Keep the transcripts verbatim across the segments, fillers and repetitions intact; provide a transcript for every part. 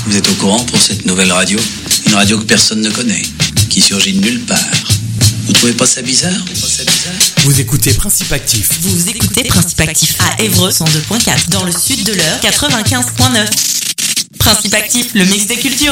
Vous êtes au courant pour cette nouvelle radio? Une radio que personne ne connaît, qui surgit de nulle part. Vous trouvez pas ça bizarre? Vous écoutez Principe Actif. Vous écoutez Principe Actif à Évreux cent deux point quatre, dans le sud de l'Eure quatre-vingt-quinze point neuf. Principe Actif, le mix des cultures.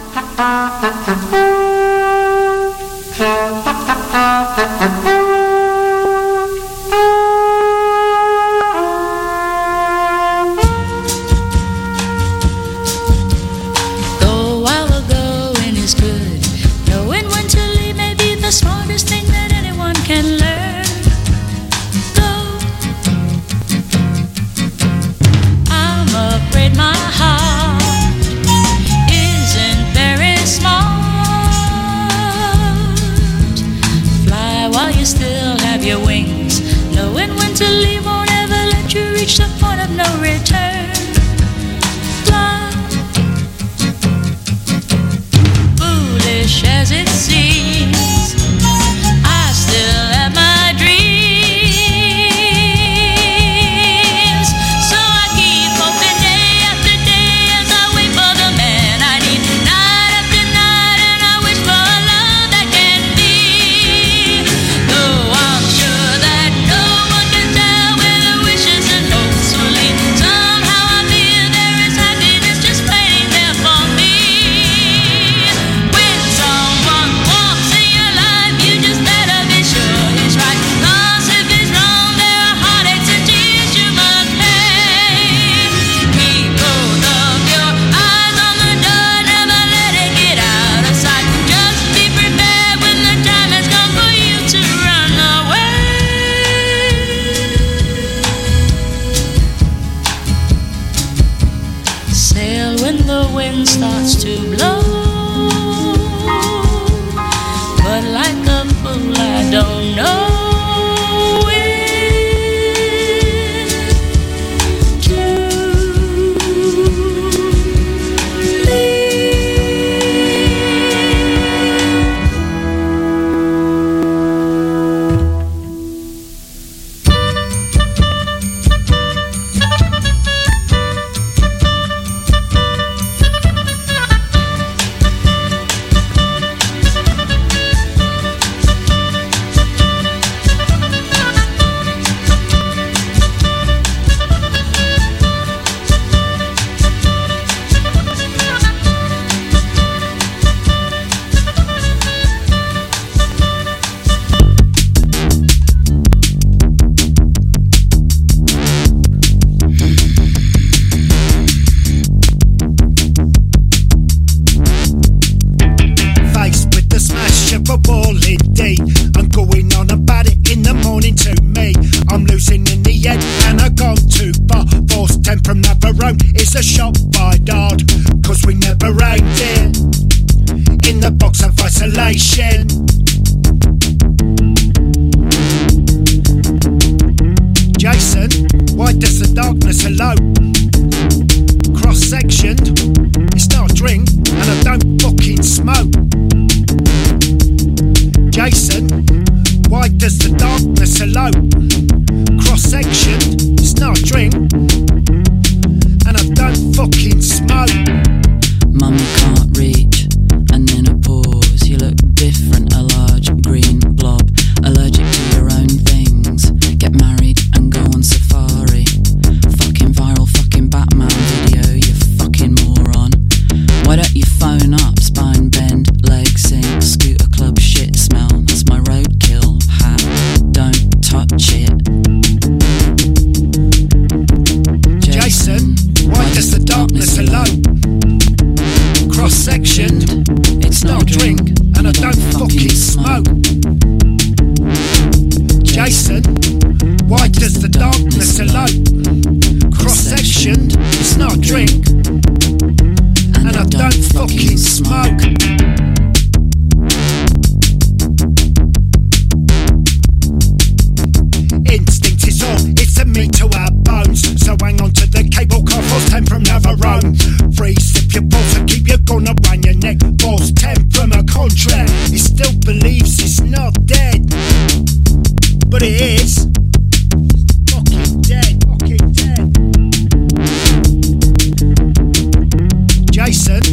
But it is fucking dead, fucking dead. Jason,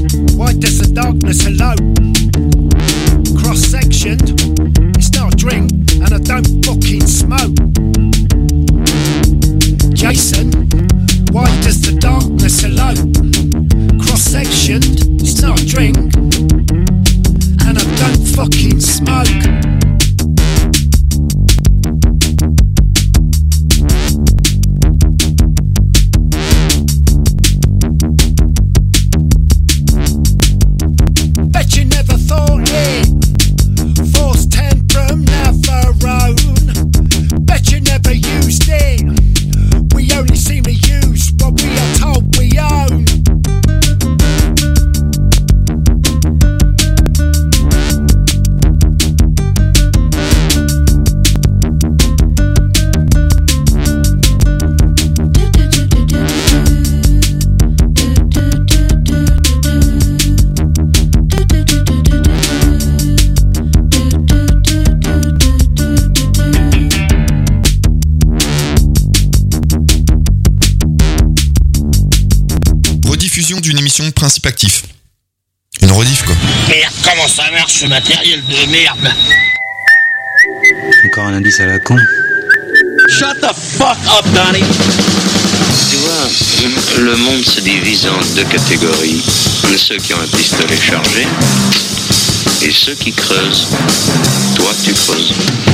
rediffusion d'une émission de Principe Actif. Une rediff, quoi. Merde, comment ça marche ce matériel de merde? Encore un indice à la con. Shut the fuck up, Donnie. Tu vois, le monde se divise en deux catégories. Ceux qui ont un pistolet chargé et ceux qui creusent. Toi, tu creuses.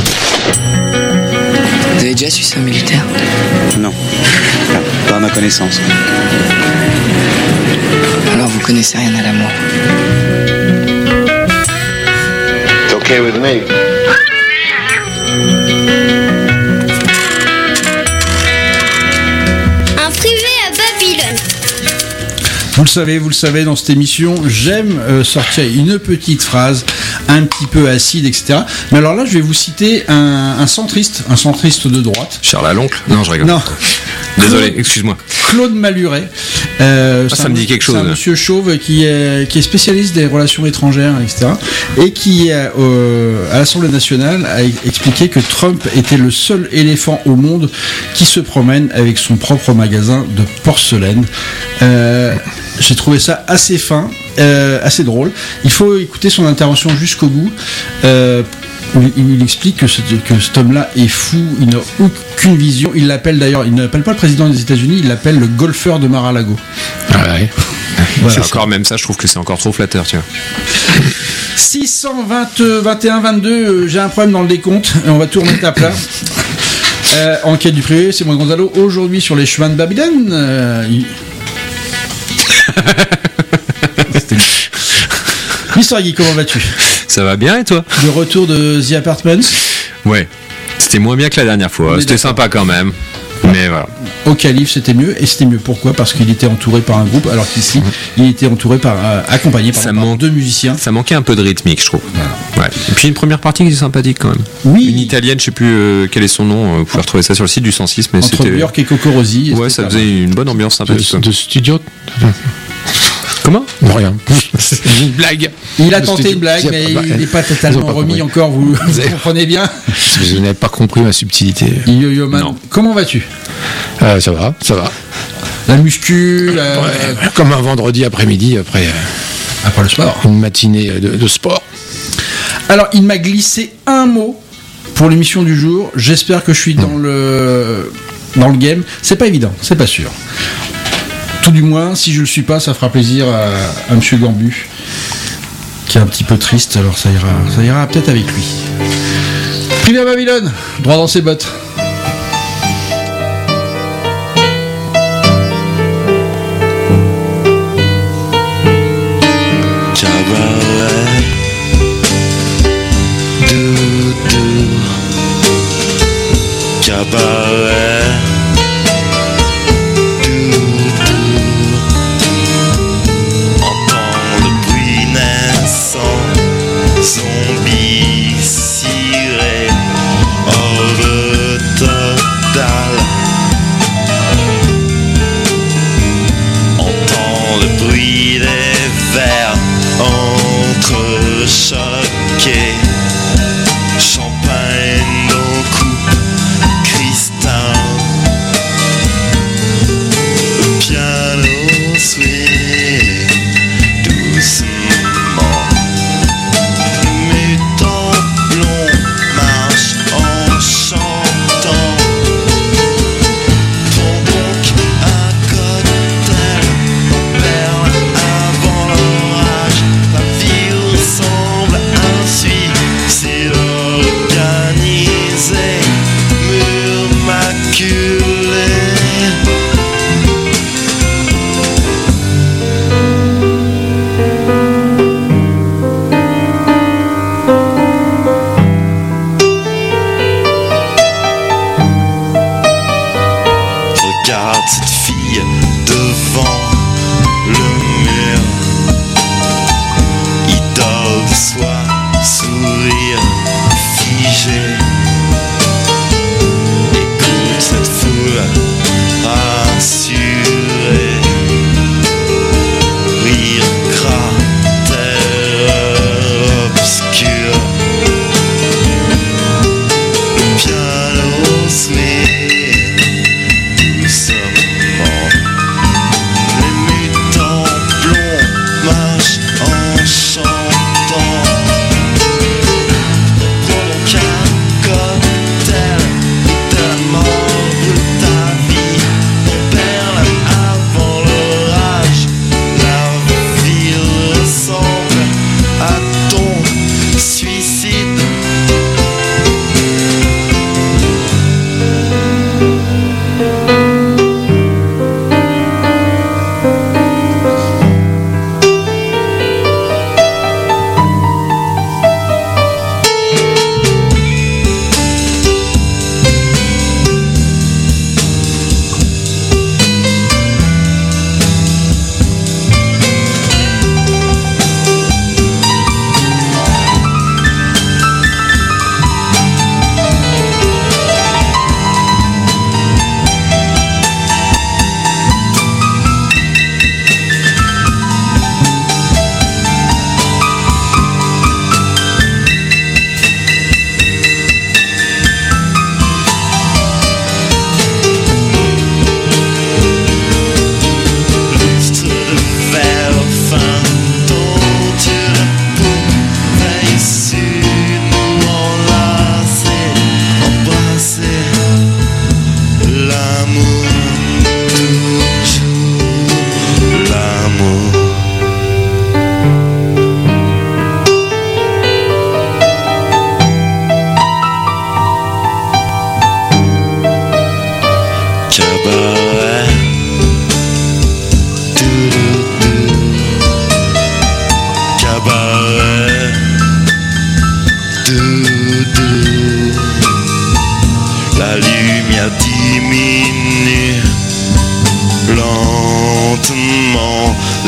Vous avez déjà su ça, militaire? Non, pas à ma connaissance. Alors vous connaissez rien à l'amour. It's okay with me. Un privé à Babylone. Vous le savez, vous le savez, dans cette émission, j'aime euh, sortir une petite phrase un petit peu acide, et cetera. Mais alors là, je vais vous citer un, un centriste, un centriste de droite. Charles à l'oncle? Non, je rigole. Non. Désolé, Claude, excuse-moi. Claude Maluret. Euh, ah, ça me dit quelque chose. C'est un monsieur chauve qui est, qui est spécialiste des relations étrangères, et cetera. Et qui, euh, à l'Assemblée nationale, a expliqué que Trump était le seul éléphant au monde qui se promène avec son propre magasin de porcelaine. Euh, j'ai trouvé ça assez fin, euh, assez drôle. Il faut écouter son intervention jusqu'au bout. Euh, Il, il explique que, ce, que cet homme-là est fou, il n'a aucune vision. Il l'appelle d'ailleurs, il n'appelle pas le président des États-Unis, il l'appelle le golfeur de Mar-a-Lago. Ah ouais. Voilà, c'est encore même ça, je trouve que c'est encore trop flatteur, tu vois. six cent vingt, vingt et un, vingt-deux, euh, j'ai un problème dans le décompte, et on va tout remettre à plat. Euh, enquête du privé, c'est moi Gonzalo. Aujourd'hui sur les chemins de Babylone. Euh, il... Mister Guy, comment vas-tu? Ça va bien et toi? Le retour de The Apartments. Ouais, c'était moins bien que la dernière fois, c'était sympa quand même. Mais voilà. Au Calife, c'était mieux, et c'était mieux pourquoi? Parce qu'il était entouré par un groupe, alors qu'ici, mmh. il était entouré par, euh, accompagné par, ça par man... deux musiciens. Ça manquait un peu de rythmique, je trouve. Voilà. Ouais. Et puis une première partie qui est sympathique quand même. Oui. Une italienne, je sais plus euh, quel est son nom, vous pouvez retrouver ça sur le site du cent six, mais entre c'était. Björk et Coco Rossi. Ouais, ça faisait une bonne ambiance sympathique. De, de studio. Comment? Non, rien. Une blague. Il a tenté une blague, mais il n'est pas totalement pas remis compris. Encore, vous, vous comprenez bien. Vous n'avez pas compris ma subtilité. Yo Yo Man, comment vas-tu? euh, Ça va, ça va. La muscu, la... Ouais, comme un vendredi après-midi, après, après le sport. Une matinée de, de sport. Alors, il m'a glissé un mot pour l'émission du jour. J'espère que je suis dans le, dans le game. C'est pas évident, c'est pas sûr. Tout du moins, si je le suis pas, ça fera plaisir à, à Monsieur Gambu, qui est un petit peu triste, alors ça ira, ça ira peut-être avec lui. Privé à Babylone, droit dans ses bottes. Cabaret, doudou, cabaret. Zombie ciré hors de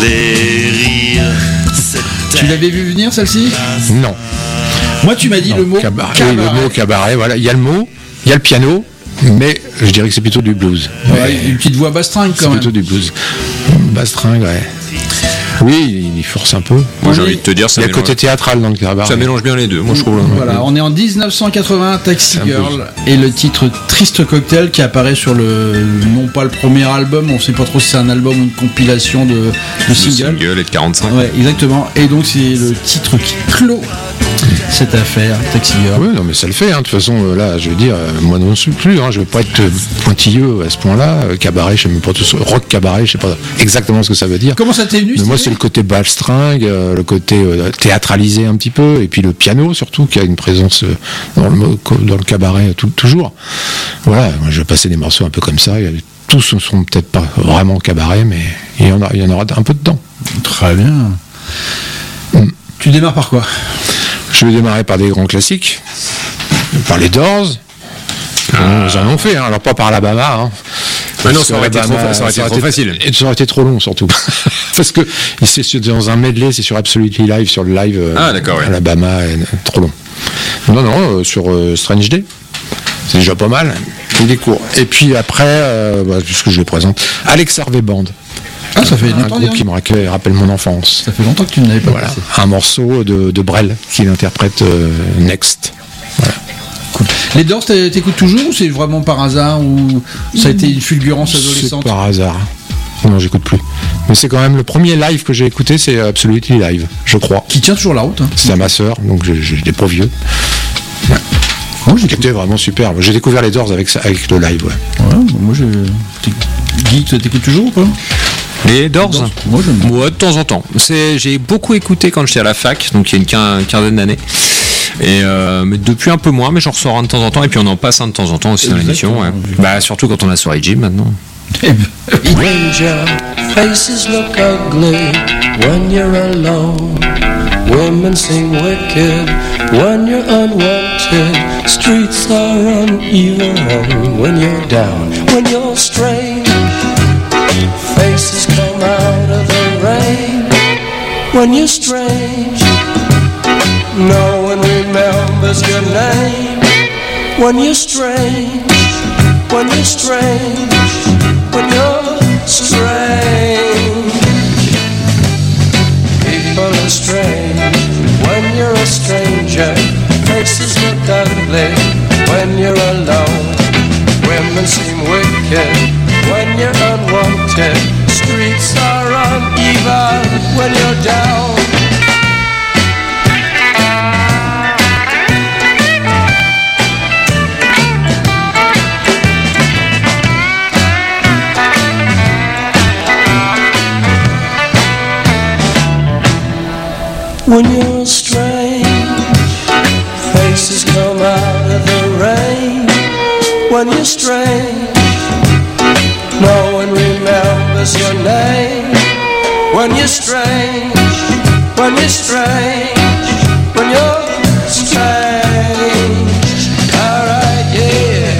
les rires. Tu l'avais vu venir celle-ci? Non. Moi, tu m'as dit Non, le mot cabaret. cabaret. Oui, le mot cabaret, voilà. Il y a le mot, il y a le piano, mais je dirais que c'est plutôt du blues. Ouais, une petite voix bastringue quand C'est même. plutôt du blues. Bastringue, ouais. Oui, il force un peu. Moi j'ai envie de te dire, ça Il y a le mélange, côté théâtral dans le cabaret. ça mélange bien les deux, moi je trouve. Voilà, on est en dix-neuf cent quatre-vingts, Taxi un Girl, et le titre Triste Cocktail qui apparaît sur le, non pas le premier album, on sait pas trop si c'est un album ou une compilation de, de Le singles. single est de quarante-cinq. Ouais, exactement. Et donc c'est le titre qui clôt cette affaire, Taxi Girl. Oui, non, mais ça le fait. Hein. De toute façon, euh, là, je veux dire, euh, moi non plus. Hein, je veux pas être euh, pointilleux à ce point-là. Euh, cabaret, je sais même pas tout ça. Rock cabaret, je sais pas exactement ce que ça veut dire. Comment ça t'est venu? Mais moi, c'est le côté bastringue, euh, le côté euh, théâtralisé un petit peu, et puis le piano surtout, qui a une présence euh, dans, le, dans le cabaret tout, toujours. Voilà, moi, je vais passer des morceaux un peu comme ça. Il y a, tous ne sont peut-être pas vraiment cabaret, mais il y en, a, il y en aura un peu dedans. Très bien. Mm. Tu démarres par quoi? Je vais démarrer par des grands classiques, par les Doors. Ah. Ils en ont fait, hein. Alors pas par Alabama. Hein. Mais non, ça aurait été trop, ça aurait été trop facile. Et ça aurait été trop long surtout. Parce que c'est dans un medley, c'est sur Absolutely Live, sur le live euh, ah, d'accord, ouais. Alabama, et, trop long. Non, non, euh, sur euh, Strange Day. C'est déjà pas mal. Il est court. Et puis après, euh, bah, ce que je le présente, Alex Harvey Band. Ah, ça fait un longtemps, groupe qui me rappelle, rappelle mon enfance. Ça fait longtemps que tu ne l'avais pas voilà. passé. Un morceau de, de Brel qu'il interprète euh, Next. Voilà. Cool. Les Doors, t'écoutes toujours ou c'est vraiment par hasard ou ça a été une fulgurance adolescente? C'est par hasard. Non, j'écoute plus. Mais c'est quand même le premier live que j'ai écouté, c'est Absolutely Live, je crois. Qui tient toujours la route. Hein. C'est à ma sœur, donc je n'étais pas vieux. Ouais. Oh, c'était vraiment super. J'ai découvert les Doors avec, avec le live, ouais. Ouais, moi je. Guy, t'écoutes toujours ou pas? Les Doors, Doors. Moi, j'aime. Moi, de temps en temps. C'est, j'ai beaucoup écouté quand j'étais à la fac, donc il y a une quin- quinzaine d'années. Et euh, mais depuis un peu moins, mais j'en ressors un de temps en temps, et puis on en passe un de temps en temps aussi dans l'émission. Ouais. Bah, surtout quand on a soirée gym maintenant. When your faces look ugly when you're alone, women seem wicked when you're unwanted, streets are uneven when you're down, when you're strange, faces come out of the rain, when you're strange, no one remembers your name, when you're strange, when you're strange, when you're strange, people are strange when you're a stranger, faces look ugly when you're alone, women seem wicked when you're unwanted, streets are uneven when you're down. When you're strange, faces come out of the rain. When you're strange, no one remembers your name. When you're strange, when you're strange, when you're strange. Alright, yeah.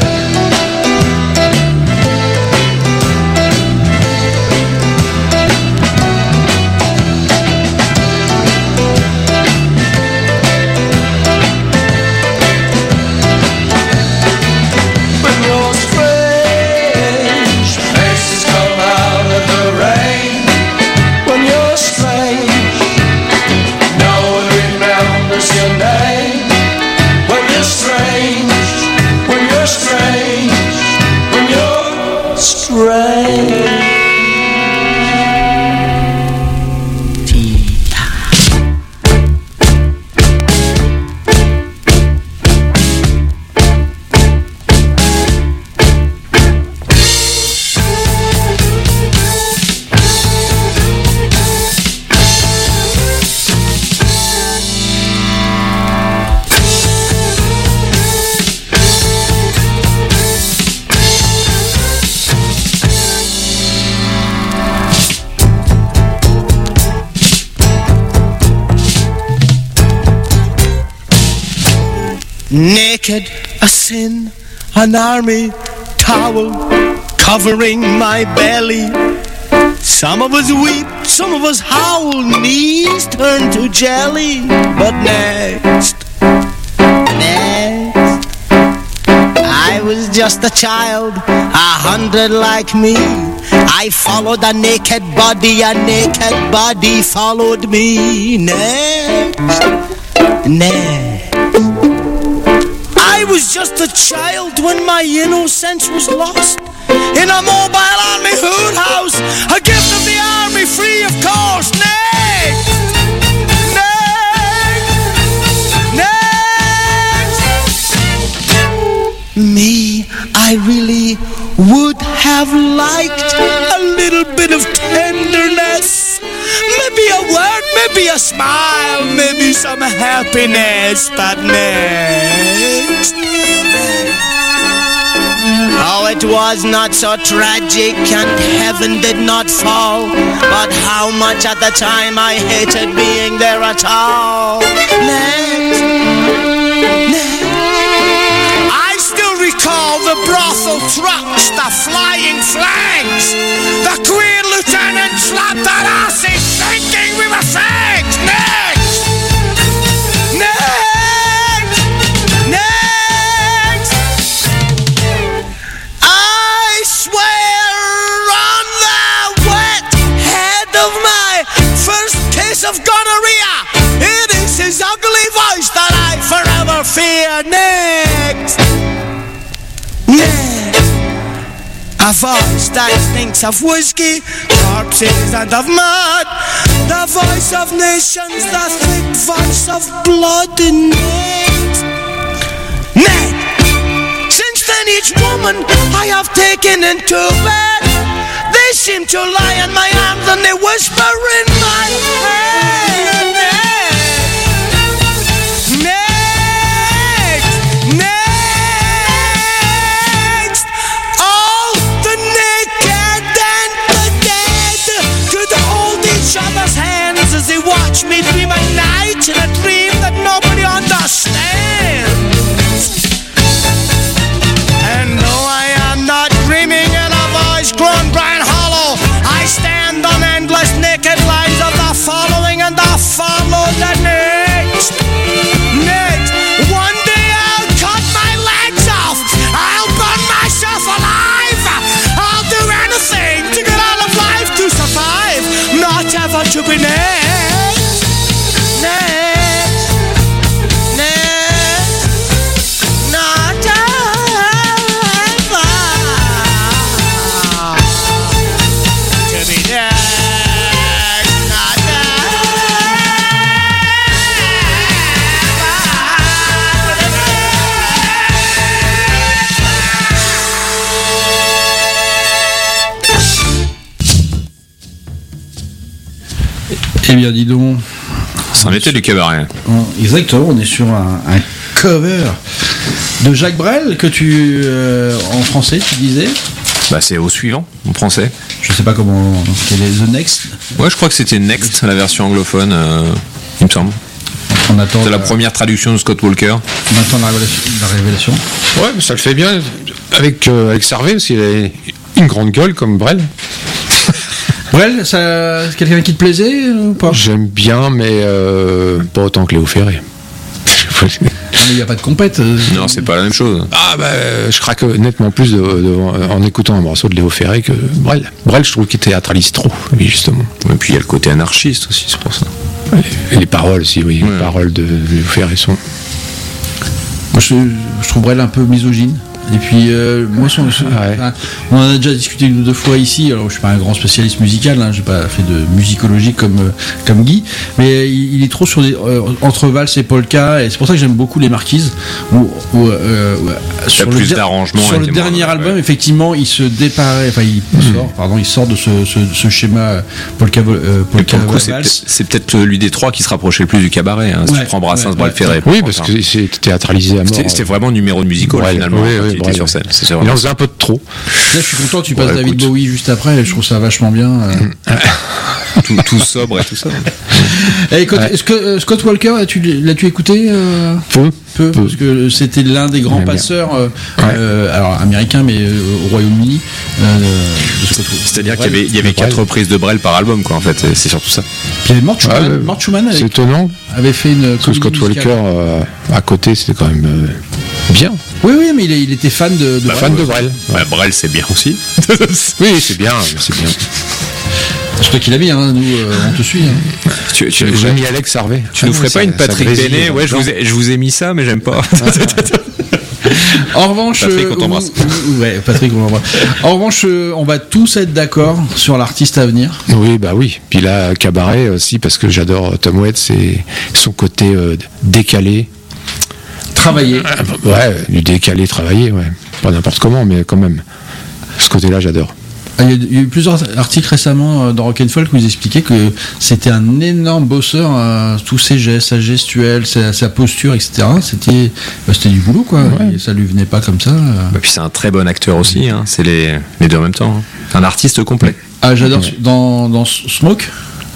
Naked, a sin, an army towel covering my belly. Some of us weep, some of us howl, knees turn to jelly. But next, next, I was just a child, a hundred like me. I followed a naked body, a naked body followed me. Next, next. I was just a child when my innocence was lost. In a mobile army hood house, a gift of the army, free of course. Next, next, next. Me, I really would have liked a little bit of tenderness. Maybe a word, maybe a smile, maybe some happiness. But next, oh, it was not so tragic and heaven did not fall. But how much at the time I hated being there at all. Next, next. I still recall the brothel trucks, the flying flags. The Queen Lieutenant slapped our asses thinking we were fags. Next, next, next. I swear on the wet head of my first case of gonorrhea, it is his ugly voice that I forever fear. Next, next. A voice that thinks of whiskey, corpses and of mud. The voice of nations, the thick voice of blood. And next, next. Since then each woman I have taken into bed, they seem to lie in my arms and they whisper in my head. Next, next. All the naked and the dead could hold each other's hands as they watch me dream at night in a dream that nobody understands. And though I am not dreaming in a voice grown bright hollow, I stand on endless naked lines of the following and the follow the next, next. One day I'll cut my legs off, I'll burn myself alive, I'll do anything to get out of life to survive, not ever to be next, next, next, not ever to be next, not Eh bien, dis donc. C'en était du cabaret. Exactement, on est sur un, un cover de Jacques Brel que tu, euh, en français, tu disais. Bah c'est au suivant, en français. Je sais pas comment. Quel est The Next. Ouais, je crois que c'était Next, la version anglophone, euh, il me semble. On attend. C'est la première traduction de Scott Walker. On attend la révélation. La révélation. Ouais, mais ça le fait bien avec euh, avec Sarvé parce qu'il a une grande gueule comme Brel. Brel, ça, c'est quelqu'un qui te plaisait ou pas? J'aime bien, mais euh, pas autant que Léo Ferré. Mais il n'y a pas de compète. Euh... Non, c'est pas la même chose. Ah bah, je craque nettement plus de, de, en écoutant un morceau de Léo Ferré que Brel. Brel, je trouve qu'il théâtralise trop, lui, justement. Et puis il y a le côté anarchiste aussi, c'est pour ça. Et les paroles aussi, oui. Ouais. Les paroles de Léo Ferré sont... Moi, je, je trouve Brel un peu misogyne. Et puis, euh, moi, son, son, ah ouais. enfin, on en a déjà discuté une ou deux fois ici. Alors, je suis pas un grand spécialiste musical, hein, j'ai pas fait de musicologie comme euh, comme Guy, mais il, il est trop sur des euh, entre valse et polka, et c'est pour ça que j'aime beaucoup les Marquises. Où, où, euh, sur le, plus der- d'arrangement sur le dernier moins, album, ouais. Effectivement, il se déparait, enfin, il mmh. sort, pardon, il sort de ce, ce, ce schéma polka, euh, polka coup, c'est, peut-être, c'est peut-être lui des trois qui se rapprochait le plus du cabaret. Hein, si ouais, tu prends Brassens, ouais, Brel, Ferré. Oui, parce que c'est théâtralisé à mort. C'était, c'était vraiment numéro de musical ouais, finalement. Oui, oui, il était sur scène. C'est il en faisait un peu de trop. Là, je suis content que tu passes ouais, David écoute. Bowie juste après. Je trouve ça vachement bien. Euh... tout, tout sobre et tout ça. Et écoute, Ouais. est-ce que euh, Scott Walker, l'as-tu, l'as-tu écouté euh, Peu. peu, parce que c'était l'un des grands J'aime bien. passeurs, euh, Ouais. euh, alors américain, mais euh, au Royaume-Uni, euh, de Scott Walker. C'est-à-dire qu'il y avait, il y avait quatre reprises de Brel par album, quoi, en fait. C'est surtout ça. Puis il y avait Mort Schumann, Ouais, ouais. Mort Schumann C'est avait, étonnant. avait fait une Parce que comédie Scott musicale. Walker, euh, à côté, c'était quand même euh, bien. Oui, oui, mais il, est- il était fan de, de Bah, Brel. fan de Brel. Bah, Brel, c'est bien aussi. Oui, c'est bien, c'est bien. C'est toi qui l'as mis, hein, nous, euh, on te suit. Hein. Tu, tu, nous J'ai ferais- mis Alex Harvey. tu nous ferais Ça- pas une ça Patrick grésille, Bénet? Ouais, je non. vous, ai, je vous ai mis ça, mais j'aime pas. En revanche, Patrick, euh, on t'embrasse. ou- ou- ouais, Patrick, on l'embrasse. En revanche, euh, on va tous être d'accord sur l'artiste à venir. Oui, bah oui. Puis là, Cabaret aussi, parce que j'adore Tom Waits, c'est son côté euh, décalé. Travailler. Ouais, du décalé travaillé, ouais. Pas n'importe comment, mais quand même. Ce côté-là, j'adore. Ah, Il y a- il y a eu plusieurs articles récemment euh, dans Rock and Folk où ils expliquaient que c'était un énorme bosseur, euh, tous ses gestes, sa gestuelle, sa, sa posture, et cetera. C'était, bah, c'était du boulot, quoi. Ouais. Et ça lui venait pas comme ça. euh. Bah, puis c'est un très bon acteur aussi, hein. C'est les, les deux en même temps. hein. Un artiste complet. Ah, j'adore dans, dans Smoke.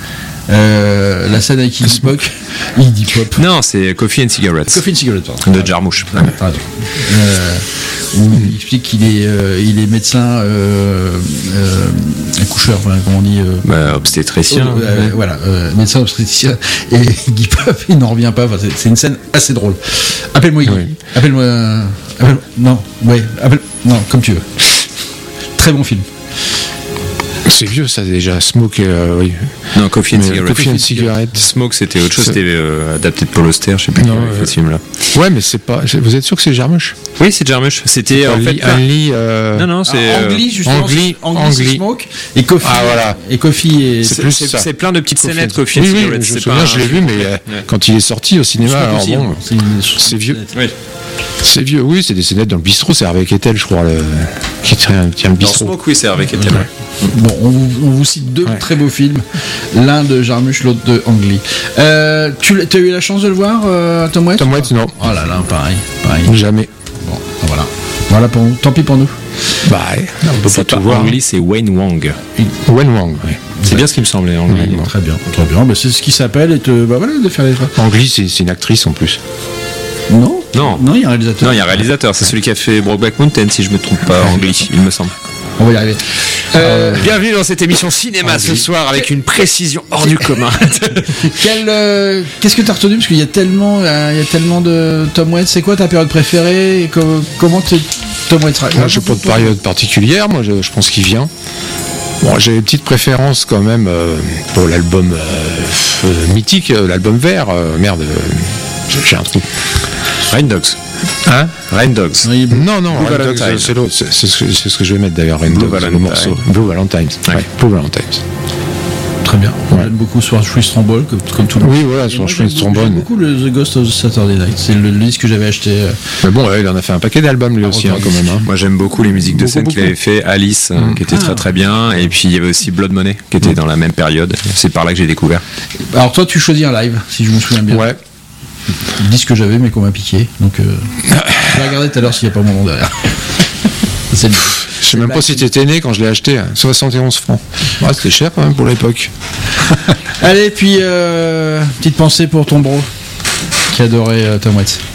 Euh, la scène avec Iggy Smoke, Iggy Pop. Non, c'est Coffee and Cigarettes. Coffee and Cigarettes, pardon. De Jarmusch. Pardon. Euh, où il explique qu'il est, euh, il est médecin, euh, euh, accoucheur, voilà, comme on dit. Euh, Bah, obstétricien. euh, euh, voilà, euh, médecin obstétricien. Et Iggy Pop, il n'en revient pas. Enfin, c'est, c'est une scène assez drôle. Appelle-moi Iggy. Oui. Appelle-moi. euh, appelle- non, ouais, appelle, non, comme tu veux. Très bon film. C'est vieux, ça, déjà. Smoke, euh, oui. Non, Coffee and Mais Cigarettes. Coffee and Cigarettes. Smoke, c'était autre chose. C'est- C'était euh, adapté de Paul Auster. Je sais plus qui Non, avait fait euh, ce film-là. Ouais, mais c'est pas. Vous êtes sûr que c'est Jarmusch? Oui, c'est Jarmusch. C'était en Un fait. lit- un lit, euh, Non, non, c'est. Ah, euh, Angli, justement. Angli, c'est- Angli, c'est Angli. Smoke. Et Coffee. Ah, voilà. Et Coffee et. C'est C'est plus c'est- ça. c'est plein de petites Coffee scénettes and- Coffee and Oui, oui, Cigarettes. je me C'est souviens, pas je l'ai un- vu, mais euh, Ouais. quand il est sorti au cinéma, Smoke alors aussi, bon, hein. C'est une- c'est vieux. Oui. C'est vieux, oui, c'est des scénettes dans le bistrot, c'est Hervé Kettel, je crois, le... qui tient, tient le Dans bistrot. Smoke, oui, c'est avec Kettel. Bon, on vous, on vous cite deux Ouais. très beaux films, l'un de Jarmusch, l'autre de Ang Lee. Euh, tu as eu la chance de le voir, euh, Tom Waits? Tom Waits, non. Oh là là, pareil, pareil. Jamais. Bon, voilà. Voilà pour nous. Tant pis pour nous. Bah, ouais, on peut pas C'est tout pas voir. Angli, c'est Wayne Wang. Wen Wang, oui. C'est bien ce qui me semblait, Angli. Ouais, Très bien, très bien. Bah, c'est ce qui s'appelle et te, bah voilà, de faire les choses. Angli, c'est c'est une actrice en plus. Non, Non. non, il y a un réalisateur. Non, il y a un réalisateur, c'est celui qui a fait Brokeback Mountain, si je me trompe pas, Angli, il me semble. On va y arriver. Euh, Bienvenue dans cette émission cinéma ce soir avec une précision hors du commun. quel, euh, qu'est-ce que tu as retenu? Parce qu'il y a tellement, euh, il y a tellement de Tom Waits. C'est quoi ta période préférée? Et co- Comment tu Tom Waits? Moi, j'ai pas de période particulière, moi, je, je pense qu'il vient. Bon, j'ai une petite préférence quand même euh, pour l'album euh, euh, mythique, euh, l'album vert. euh, merde, euh, j'ai- j'ai un trou. Rain Dogs. Hein Rain Dogs. Oui, Non, non, Blue Red Dogs, Valentine. c'est l'autre, c'est c'est ce, que- c'est ce que je vais mettre d'ailleurs, Red Blue Dogs, le Valentine. morceau. Blue Valentine. Ouais. Ouais, Blue Valentine. très bien. Ouais. J'aime beaucoup Sword Free Strombol, comme, comme tout le monde. Oui, voilà, Et sur moi, Schwinn j'aime beaucoup- Trombone. J'aime beaucoup le The Ghost of the Saturday Night. C'est le, le disque que j'avais acheté. euh, Mais bon, ouais, il en a fait un paquet d'albums lui aussi, hein, quand même. Hein. Moi j'aime beaucoup les musiques de Beaucoup, scène qu'il beaucoup. avait fait, Alice, euh, qui était très très bien, et puis il y avait aussi Blood Money, qui était dans la même période. C'est par là que j'ai découvert. Alors toi, tu choisis un live, si je me souviens bien. Ouais. Le disque que j'avais, mais qu'on m'a piqué. Donc, euh, je vais regarder tout à l'heure s'il n'y a pas mon nom derrière. C'est le- Je sais même pas si t'étais né quand je l'ai acheté, hein. soixante et onze francs. Ouais, c'était cher quand même pour l'époque. Allez, puis euh, petite pensée pour ton bro qui adorait euh, Tom Waits.